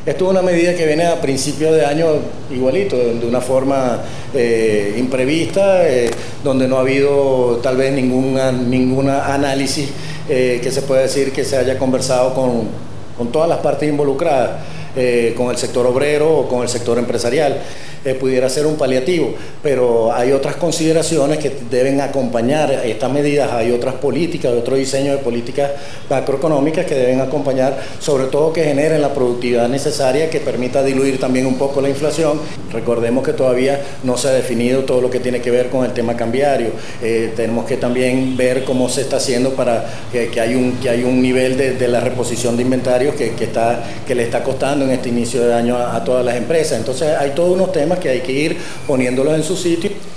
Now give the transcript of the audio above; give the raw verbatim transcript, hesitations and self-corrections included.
Esto es una medida que viene a principios de año igualito, de una forma eh, imprevista, eh, donde no ha habido tal vez ninguna, ninguna análisis eh, que se pueda decir que se haya conversado con, con todas las partes involucradas, eh, con el sector obrero o con el sector empresarial. Eh, pudiera ser un paliativo, pero hay otras consideraciones que deben acompañar estas medidas, hay otras políticas, otro diseño de políticas macroeconómicas que deben acompañar, sobre todo que generen la productividad necesaria que permita diluir también un poco la inflación. Recordemos que todavía no se ha definido todo lo que tiene que ver con el tema cambiario. Eh, tenemos que también ver cómo se está haciendo para que, que hay un, que hay un nivel de, de la reposición de inventarios que, que, está, que le está costando en este inicio de año a, a todas las empresas. Entonces hay todos unos temas que hay que ir poniéndolos en su sitio.